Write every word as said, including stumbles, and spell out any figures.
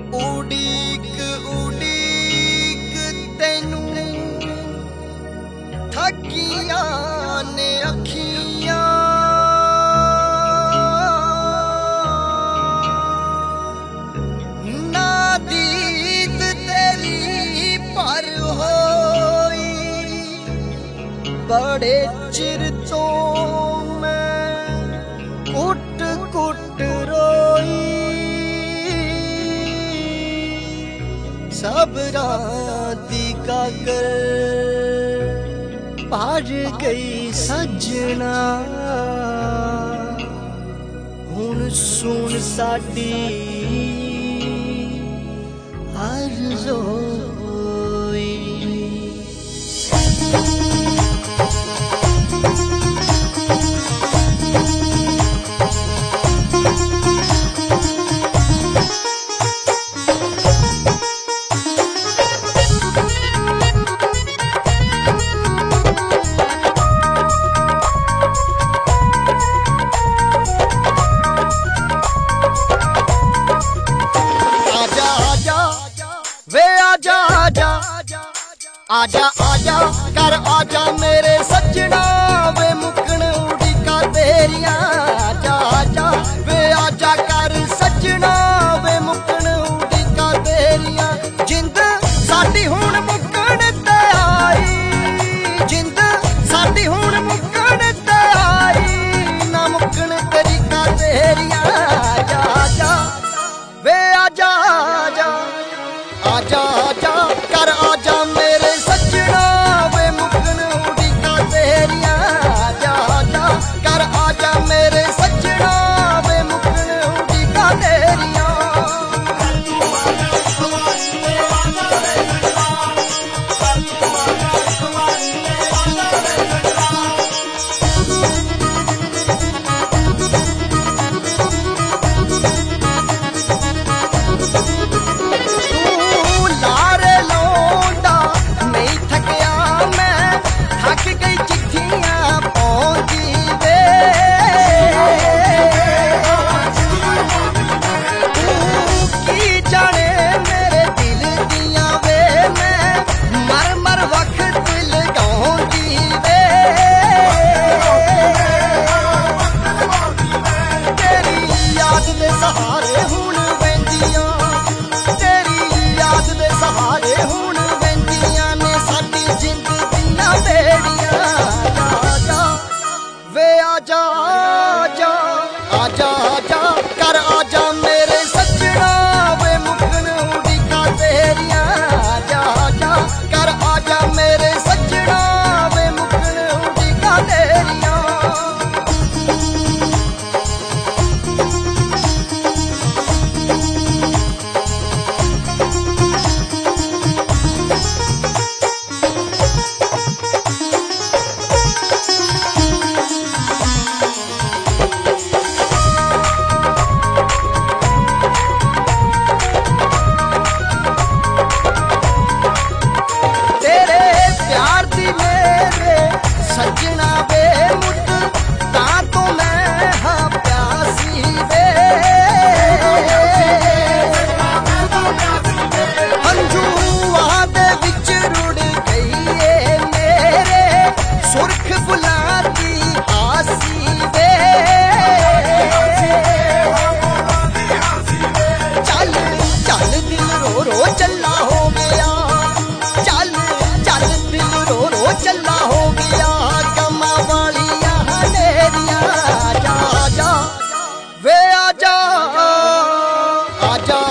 उड़ीक उड़ीक तेनू थकिया ने अखियां ना दीद तेरी पर होई बड़े चिर तो मैं कुट कुट रोई सबरां दी काकर पार गई सजना हुण सुन साडी हर रोई। आजा आजा कर आजा मेरे सजना वे मुकन उड़ीका तेरिया आजा आजा वे आजा कर सजना वे मुकन उड़ीका तेरिया जिंद साडी हुण मुकन ते आई जिंद साडी हुण मुकन ते आई ना मुकन तरीका तेरिया आजा आजा वे आजा आजा आजा आजा कर आजा मेरे सजना वे मुकन उड़ीका तेरिया आजा आजा कर आजा मेरे सजना वे मुकन उड़ीका तेरिया। आजा आजा आजा आजा कर आजा मेरे सजना वे मुकन उड़ीका तेरिया आजा आजा कर आजा मेरे सजना वे मुकन उड़ीका तेरिया। सजना वे मुट तां तो मैं हाँ प्यासी वे हंझूआं दे विच रुड़ गई है मेरे सुर्ख बुलां दी आसी वे चल चल दिल रो रो चला हो गया चल चल दिल रो रो चला हो गया आजा वे आजा आजा